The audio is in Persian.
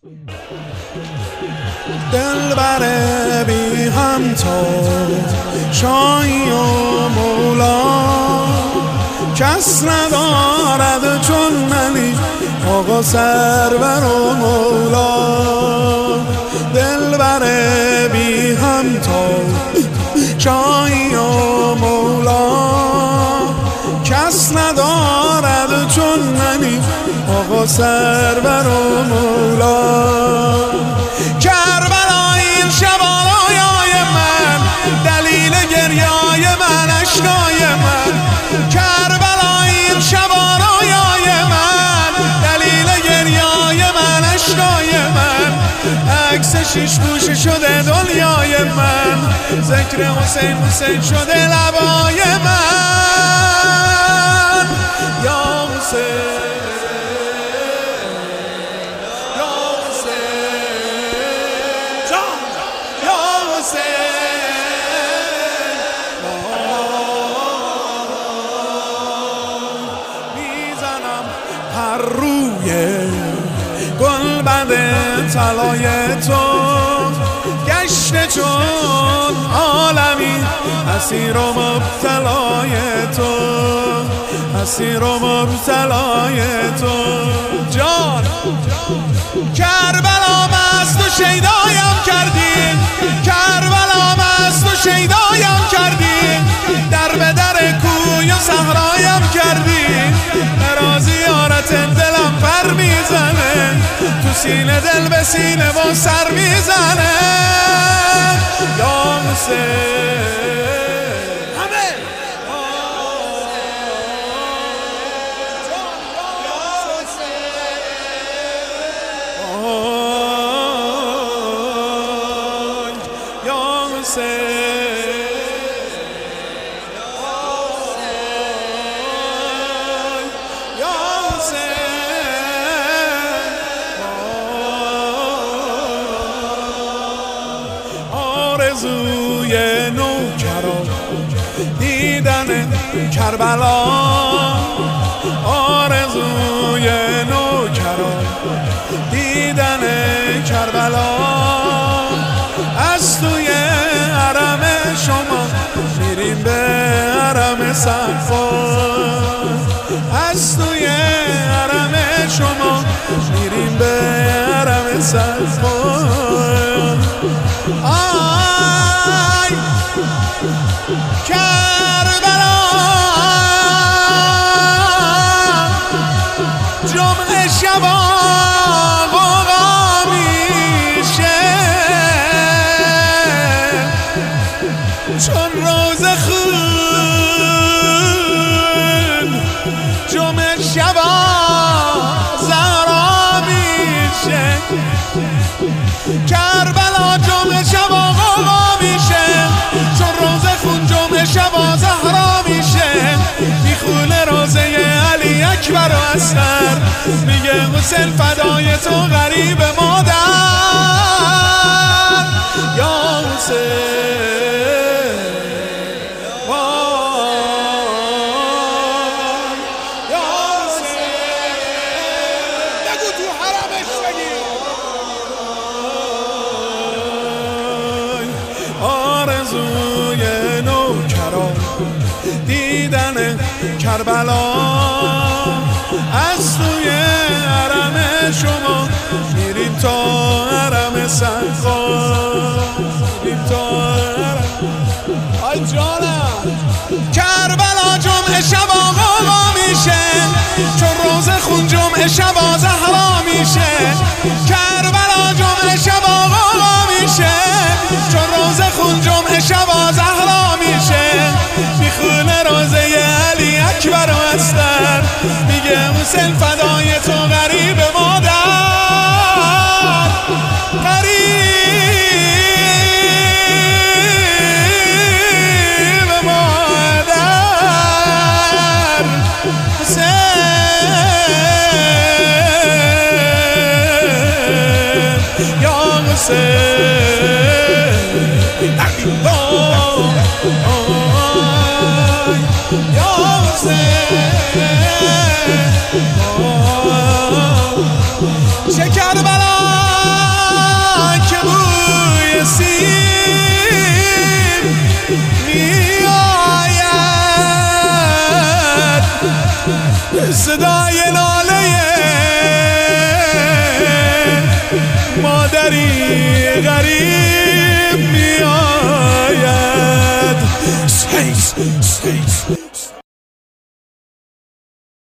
دلبر بی همتا شاهی و مولا، کس ندارد چون منی آقا سرور و مولا. دلبر بی همتا شاهی و مولا، کس ندارد چون منی آقا سرور و مولا. کربلای شبانای من، دلیل گریای من، اشکای من. کربلای شبانای من، دلیل گریای من، اشکای من. عکس شیش گوشه شده دنیای من، ذکر حسین حسین شده لبای من. یا حسین هر روی گلبد طلای تو، گشته چون عالمی اسیر و مبتلای تو، اسیر و مبتلای تو. جان کربلا مست و شیدایم کردی، کربلا مست و شیدایم کردی. در به در کوی و صحرایم کردی، راز زیارت دلم پر میزنه، تو سینه دل به سینه با سر میزنه. یا حسین آرزوی نوکران دیدن کربلا، آرزوی نوکران دیدن کربلا. از توی حرم شما میریم به حرم صفا، از توی حرم شما میریم به حرم صفا. آی کربلا جمعه شبا غوغا میشه، چون روز خون جمعه شبا زهرا میشه. کربلا جمعه شبا غوغا میشه، چون روز خون جمعه شبا زهرا میشه. میخونه روزه علی اکبر و اصغر، میگه حسین فدای تو غریب مادر. یا حسین آرزوی نوکران دیدن کربلا، از توی حرم شما میریم تا حرم صفا، میریم تا حرم. آی جانم کربلا جمعه شبا غوغا میشه، چون روز خون جمعه شبا زهرا میشه. کربلا جمعه شبا غوغا میشه، چون روز خون جمعه شبا زهرا میشه. میخونه روزه علی اکبر و اصغر، میگه حسین فدای تو غریب مادر، غریب مادر. حسین یا حسین یا حسین چه کربلا صدای ناله مادری غریب میآید.